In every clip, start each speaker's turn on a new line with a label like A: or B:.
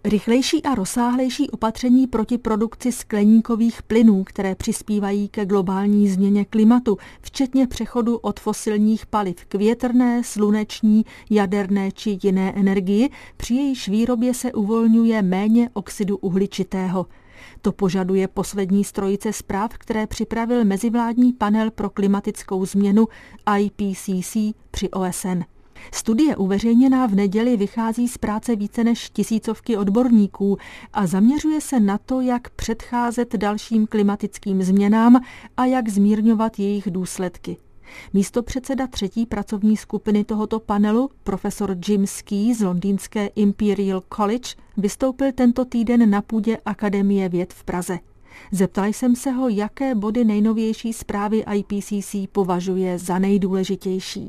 A: Rychlejší a rozsáhlejší opatření proti produkci skleníkových plynů, které přispívají ke globální změně klimatu, včetně přechodu od fosilních paliv k větrné, sluneční, jaderné či jiné energii, při jejíž výrobě se uvolňuje méně oxidu uhličitého. To požaduje poslední z trojice zpráv, které připravil mezivládní panel pro klimatickou změnu IPCC při OSN. Studie uveřejněná v neděli vychází z práce více než 1000 odborníků a zaměřuje se na to, jak předcházet dalším klimatickým změnám a jak zmírňovat jejich důsledky. Místopředseda 3. pracovní skupiny tohoto panelu, profesor Jim Skee z londýnské Imperial College, vystoupil tento týden na půdě Akademie věd v Praze. Zeptal jsem se ho, jaké body nejnovější zprávy IPCC považuje za nejdůležitější.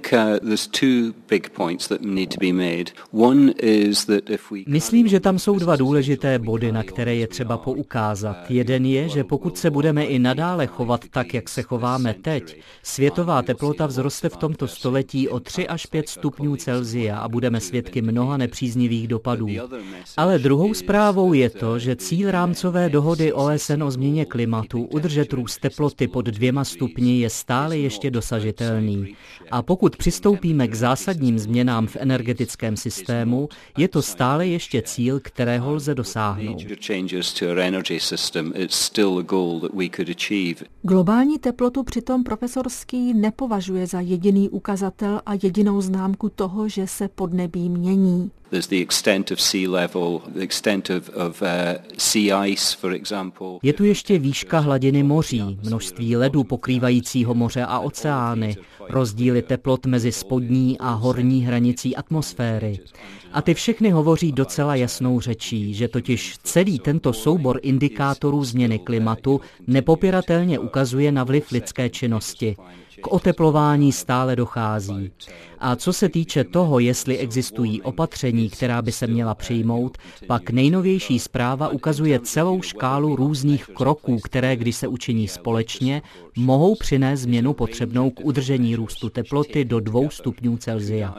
B: Myslím, že tam jsou dva důležité body, na které je třeba poukázat. Jeden je, že pokud se budeme i nadále chovat tak, jak se chováme teď, světová teplota vzroste v tomto století o 3 až 5 stupňů Celsia a budeme svědky mnoha nepříznivých dopadů. Ale druhou zprávou je to, že cíl rámcové dohody OSN o změně klimatu udržet růst teploty pod 2 stupni je stále ještě dosažitelný. A pokud přistoupíme k zásadním změnám v energetickém systému, je to stále ještě cíl, kterého lze dosáhnout.
A: Globální teplotu přitom profesor Skee nepovažuje za jediný ukazatel a jedinou známku toho, že se podnebí mění.
B: Je tu ještě výška hladiny moří, množství ledu pokrývajícího moře a oceány, rozdíly teplot mezi spodní a horní hranicí atmosféry. A ty všechny hovoří docela jasnou řečí, že totiž celý tento soubor indikátorů změny klimatu nepopiratelně ukazuje na vliv lidské činnosti. K oteplování stále dochází. A co se týče toho, jestli existují opatření, která by se měla přijmout, pak nejnovější zpráva ukazuje celou škálu různých kroků, které, když se učiní společně, mohou přinést změnu potřebnou k udržení růstu teploty do 2 stupňů Celsia.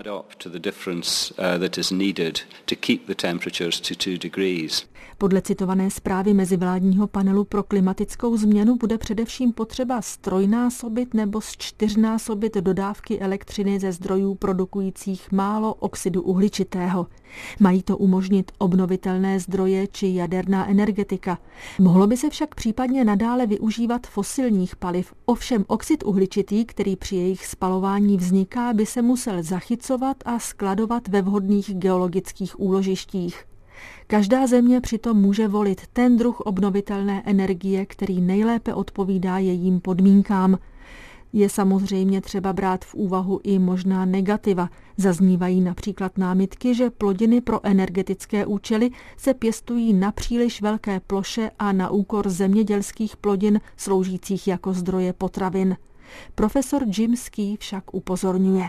A: Podle citované zprávy mezivládního panelu pro klimatickou změnu bude především potřeba ztrojnásobit nebo zčtyřnásobit dodávky elektřiny ze zdrojů produkujících málo oxidu uhličitého. Mají to umožnit obnovitelné zdroje či jaderná energetika. Mohlo by se však případně nadále využívat fosilních paliv, ovšem oxid uhličitý, který při jejich spalování vzniká, by se musel zachycovat a skladovat ve vhodných geologických úložištích. Každá země přitom může volit ten druh obnovitelné energie, který nejlépe odpovídá jejím podmínkám. Je samozřejmě třeba brát v úvahu i možná negativa. Zaznívají například námitky, že plodiny pro energetické účely se pěstují na příliš velké ploše a na úkor zemědělských plodin sloužících jako zdroje potravin. Profesor Jim Skee však upozorňuje.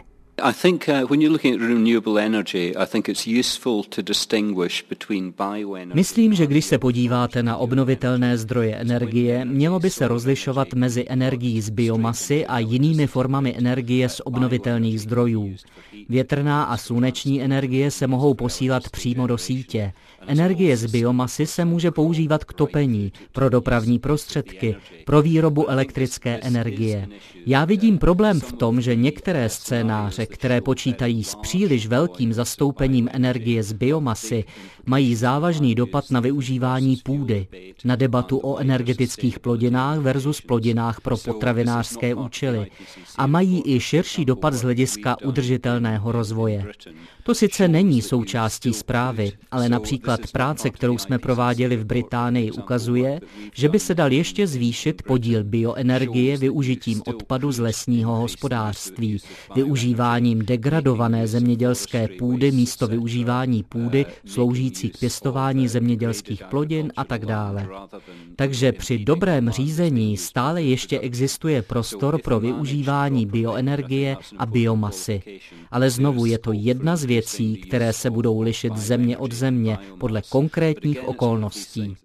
B: Myslím, že když se podíváte na obnovitelné zdroje energie, mělo by se rozlišovat mezi energií z biomasy a jinými formami energie z obnovitelných zdrojů. Větrná a sluneční energie se mohou posílat přímo do sítě. Energie z biomasy se může používat k topení, pro dopravní prostředky, pro výrobu elektrické energie. Já vidím problém v tom, že některé scénáře, které počítají s příliš velkým zastoupením energie z biomasy, mají závažný dopad na využívání půdy, na debatu o energetických plodinách versus plodinách pro potravinářské účely a mají i širší dopad z hlediska udržitelného rozvoje. To sice není součástí zprávy, ale například práce, kterou jsme prováděli v Británii, ukazuje, že by se dal ještě zvýšit podíl bioenergie využitím odpadu z lesního hospodářství, využíváním degradované zemědělské půdy místo využívání půdy sloužící k pěstování zemědělských plodin a tak dále. Takže při dobrém řízení stále ještě existuje prostor pro využívání bioenergie a biomasy. Ale znovu je to jedna z věcí, které se budou lišit země od země podle konkrétních okolností.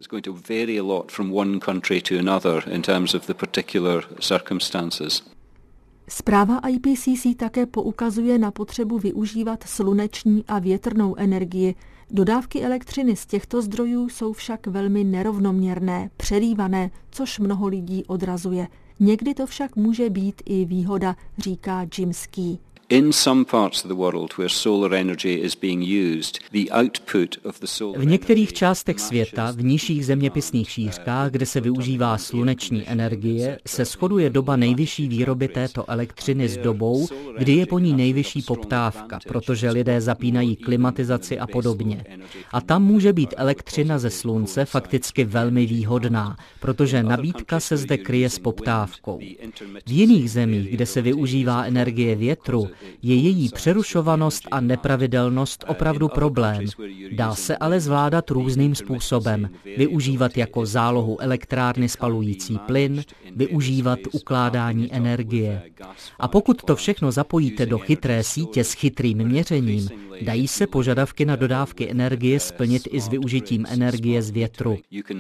A: Zpráva IPCC také poukazuje na potřebu využívat sluneční a větrnou energii, Dodávky elektřiny z těchto zdrojů jsou však velmi nerovnoměrné, přerývané, což mnoho lidí odrazuje. Někdy to však může být i výhoda, říká Jim Skee.
B: V některých částech světa, v nižších zeměpisných šířkách, kde se využívá sluneční energie, se shoduje doba nejvyšší výroby této elektřiny s dobou, kdy je po ní nejvyšší poptávka, protože lidé zapínají klimatizaci a podobně. A tam může být elektřina ze slunce fakticky velmi výhodná, protože nabídka se zde kryje s poptávkou. V jiných zemích, kde se využívá energie větru, je její přerušovanost a nepravidelnost opravdu problém. Dá se ale zvládat různým způsobem. Využívat jako zálohu elektrárny spalující plyn, využívat ukládání energie. A pokud to všechno zapojíte do chytré sítě s chytrým měřením, dají se požadavky na dodávky energie splnit i s využitím energie z větru.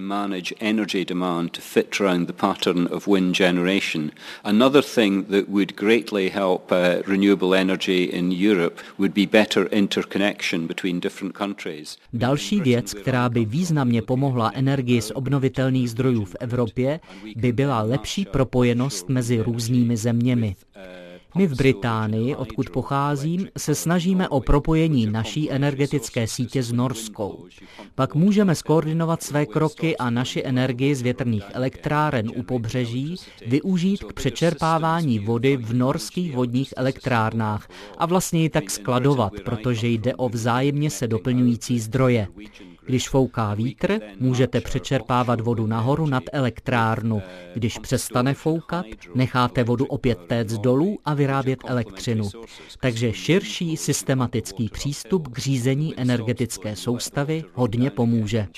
B: Další věc, která by významně pomohla energii z obnovitelných zdrojů v Evropě, by byla lepší propojenost mezi různými zeměmi. My v Británii, odkud pocházím, se snažíme o propojení naší energetické sítě s norskou. Pak můžeme zkoordinovat své kroky a naši energii z větrných elektráren u pobřeží využít k přečerpávání vody v norských vodních elektrárnách a vlastně ji tak skladovat, protože jde o vzájemně se doplňující zdroje. Když fouká vítr, můžete přečerpávat vodu nahoru nad elektrárnu. Když přestane foukat, necháte vodu opět téct dolů a vyrábět elektřinu. Takže širší systematický přístup k řízení energetické soustavy hodně pomůže.